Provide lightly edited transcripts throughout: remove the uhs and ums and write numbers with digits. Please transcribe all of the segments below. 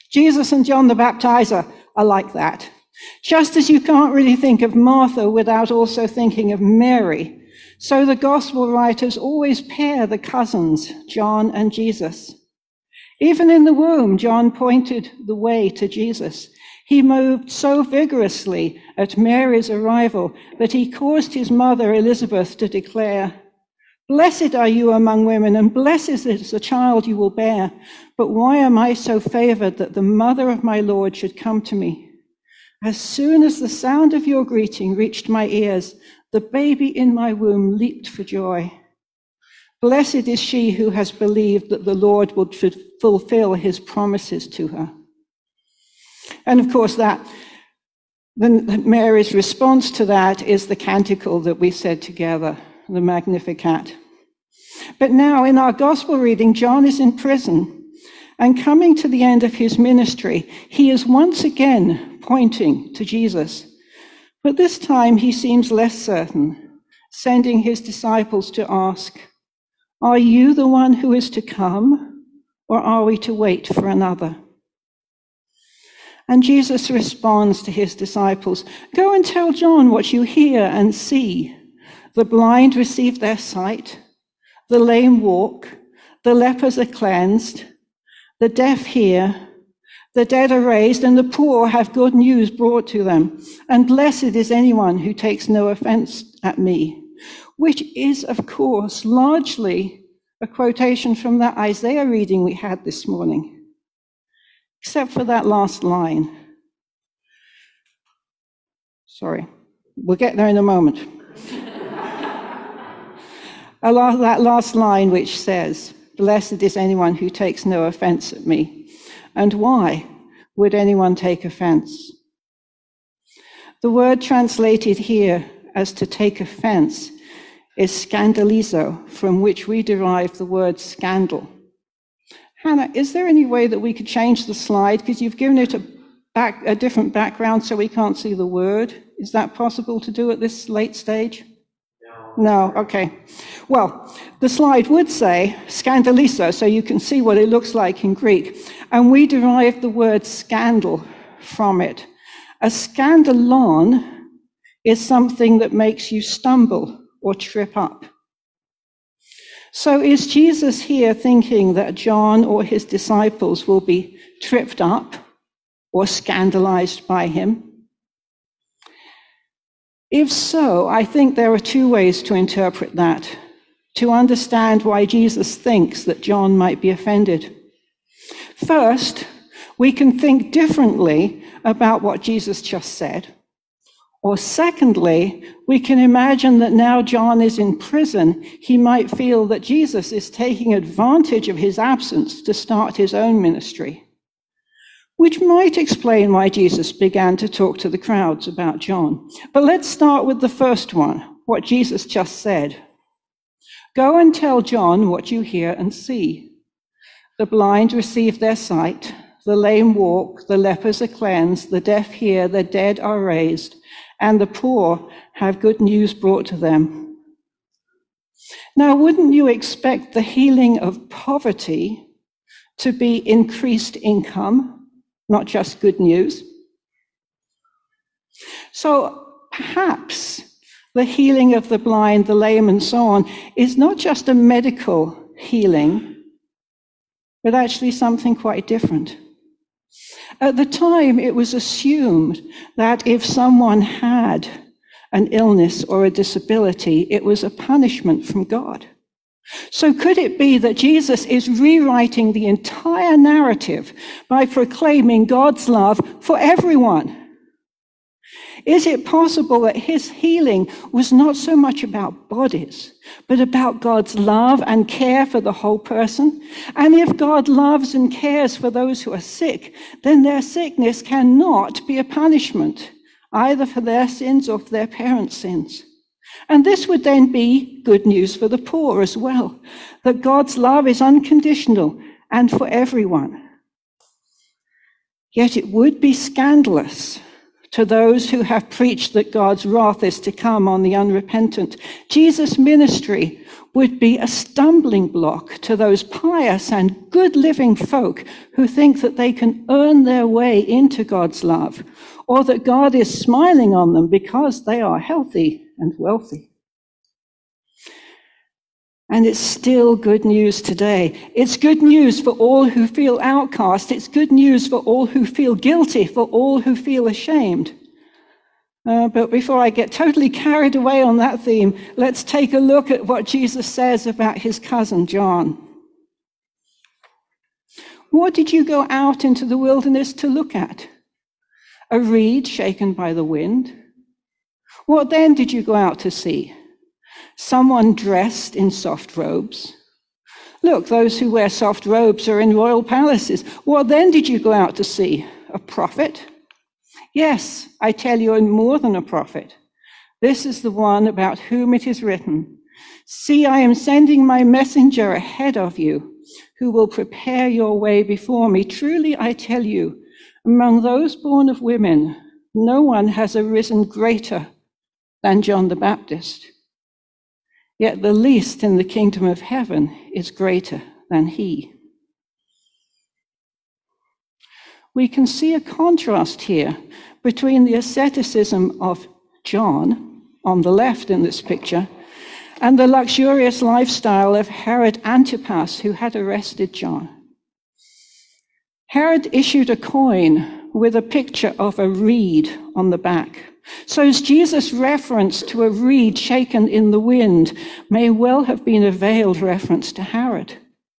Jesus and John the Baptizer are like that. Just as you can't really think of Martha without also thinking of Mary, so the gospel writers always pair the cousins, John and Jesus. Even in the womb, John pointed the way to Jesus. He moved so vigorously at Mary's arrival that he caused his mother Elizabeth to declare, "Blessed are you among women, and blessed is the child you will bear. But why am I so favored that the mother of my Lord should come to me? As soon as the sound of your greeting reached my ears, the baby in my womb leaped for joy. Blessed is she who has believed that the Lord would fulfill his promises to her." And of course, Mary's response to that is the canticle that we said together, the Magnificat. But now in our gospel reading, John is in prison, and coming to the end of his ministry, he is once again pointing to Jesus. But this time he seems less certain, sending his disciples to ask, "Are you the one who is to come, or are we to wait for another?" And Jesus responds to his disciples, "Go and tell John what you hear and see. The blind receive their sight, the lame walk, the lepers are cleansed, the deaf hear, the dead are raised, and the poor have good news brought to them. And blessed is anyone who takes no offense at me," which is, of course, largely a quotation from that Isaiah reading we had this morning, except for that last line. Sorry, we'll get there in a moment. That last line which says, "Blessed is anyone who takes no offense at me." And why would anyone take offense? The word translated here as to take offense is scandalizo, from which we derive the word scandal. Hannah, is there any way that we could change the slide? Because you've given it a different background so we can't see the word. Is that possible to do at this late stage? No, okay. Well, the slide would say scandalizo, so you can see what it looks like in Greek. And we derive the word scandal from it. A scandalon is something that makes you stumble or trip up. So is Jesus here thinking that John or his disciples will be tripped up or scandalized by him? If so, I think there are two ways to interpret that, to understand why Jesus thinks that John might be offended. First, we can think differently about what Jesus just said. Or secondly, we can imagine that now John is in prison, he might feel that Jesus is taking advantage of his absence to start his own ministry, which might explain why Jesus began to talk to the crowds about John. But let's start with the first one, what Jesus just said. "Go and tell John what you hear and see. The blind receive their sight, the lame walk, the lepers are cleansed, the deaf hear, the dead are raised, and the poor have good news brought to them." Now, wouldn't you expect the healing of poverty to be increased income? Not just good news. So perhaps the healing of the blind, the lame, and so on is not just a medical healing, but actually something quite different. At the time, it was assumed that if someone had an illness or a disability, it was a punishment from God. So could it be that Jesus is rewriting the entire narrative by proclaiming God's love for everyone? Is it possible that his healing was not so much about bodies, but about God's love and care for the whole person? And if God loves and cares for those who are sick, then their sickness cannot be a punishment, either for their sins or for their parents' sins. And this would then be good news for the poor as well, that God's love is unconditional and for everyone. Yet it would be scandalous to those who have preached that God's wrath is to come on the unrepentant. Jesus' ministry would be a stumbling block to those pious and good living folk who think that they can earn their way into God's love, or that God is smiling on them because they are healthy and wealthy. And it's still good news today. It's good news for all who feel outcast. It's good news for all who feel guilty, for all who feel ashamed. But before I get totally carried away on that theme, let's take a look at what Jesus says about his cousin John. What did you go out into the wilderness to look at? A reed shaken by the wind? What then did you go out to see? Someone dressed in soft robes? Look, those who wear soft robes are in royal palaces. What then did you go out to see? A prophet? Yes, I tell you, and more than a prophet. This is the one about whom it is written, "See, I am sending my messenger ahead of you, who will prepare your way before me. Truly, I tell you, among those born of women, no one has arisen greater than John the Baptist. Yet the least in the kingdom of heaven is greater than he." We can see a contrast here between the asceticism of John, on the left in this picture, and the luxurious lifestyle of Herod Antipas, who had arrested John. Herod issued a coin with a picture of a reed on the back. So Jesus' reference to a reed shaken in the wind may well have been a veiled reference to Herod.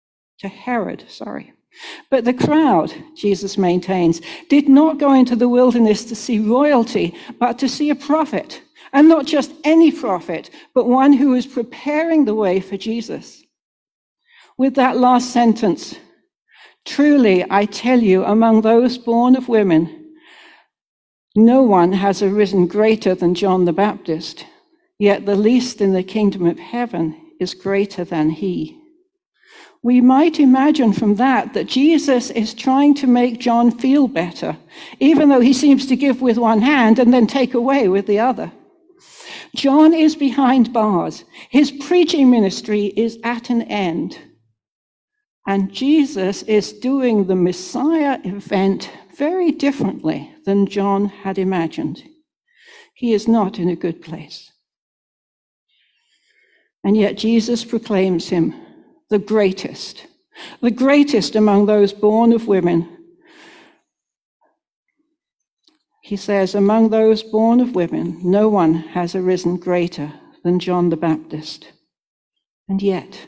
But the crowd, Jesus maintains, did not go into the wilderness to see royalty, but to see a prophet. And not just any prophet, but one who was preparing the way for Jesus. With that last sentence, truly, I tell you, among those born of women, no one has arisen greater than John the Baptist, yet the least in the kingdom of heaven is greater than he. We might imagine from that Jesus is trying to make John feel better, even though he seems to give with one hand and then take away with the other. John is behind bars. His preaching ministry is at an end. And Jesus is doing the Messiah event very differently than John had imagined. He is not in a good place. And yet Jesus proclaims him the greatest among those born of women. He says, among those born of women, no one has arisen greater than John the Baptist. And yet,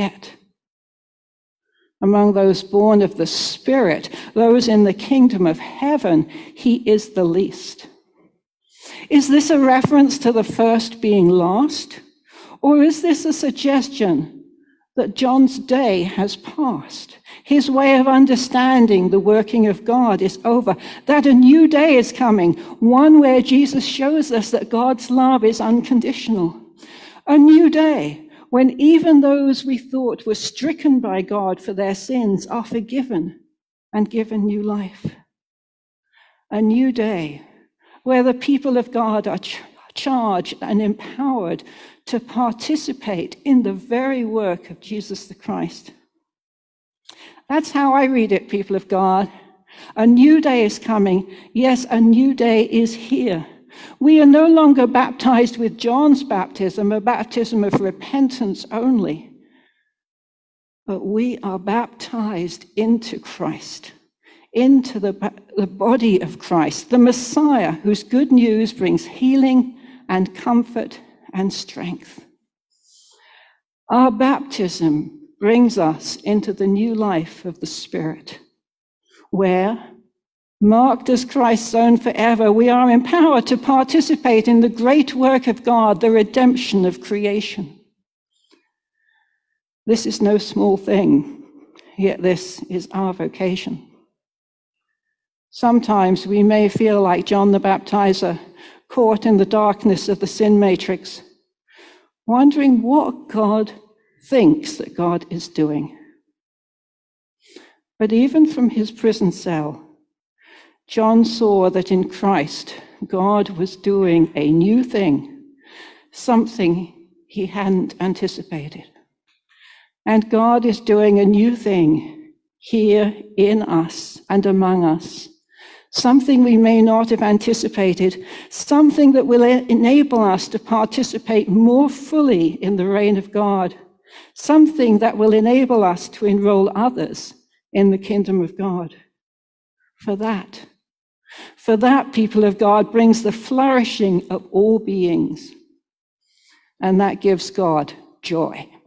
among those born of the Spirit, those in the kingdom of heaven, he is the least. Is this a reference to the first being last? Or is this a suggestion that John's day has passed? His way of understanding the working of God is over, that a new day is coming, one where Jesus shows us that God's love is unconditional. A new day when even those we thought were stricken by God for their sins are forgiven and given new life. A new day where the people of God are charged and empowered to participate in the very work of Jesus the Christ. That's how I read it, people of God. A new day is coming. Yes, a new day is here. We are no longer baptized with John's baptism, a baptism of repentance only. But we are baptized into Christ, into the body of Christ, the Messiah, whose good news brings healing and comfort and strength. Our baptism brings us into the new life of the Spirit, where, marked as Christ's own forever, we are empowered to participate in the great work of God, the redemption of creation. This is no small thing, yet this is our vocation. Sometimes we may feel like John the Baptizer, caught in the darkness of the sin matrix, wondering what God thinks that God is doing. But even from his prison cell, John saw that in Christ, God was doing a new thing, something he hadn't anticipated. And God is doing a new thing here in us and among us. Something we may not have anticipated, something that will enable us to participate more fully in the reign of God, something that will enable us to enroll others in the kingdom of God. For that, people of God, brings the flourishing of all beings, and that gives God joy.